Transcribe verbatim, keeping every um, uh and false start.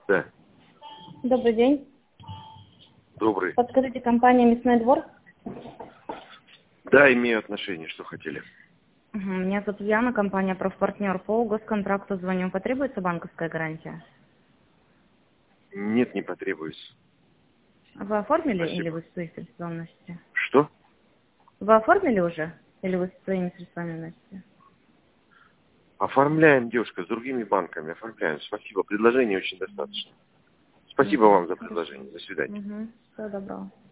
Да. Добрый день. Добрый. Подскажите, компания «Мясной двор»? Да, имею отношение, что хотели. Угу. Меня зовут Яна, компания «Профпартнер». По госконтракту звоню. Потребуется банковская гарантия? Нет, не потребуется. Вы оформили Спасибо. или вы в своих средствах носите? Что? Вы оформили уже? Или вы своими средствами носите? Оформляем, девушка, с другими банками. Оформляем. Спасибо. Предложений очень достаточно. Спасибо Угу. вам за предложение. До свидания. Угу. Всего доброго.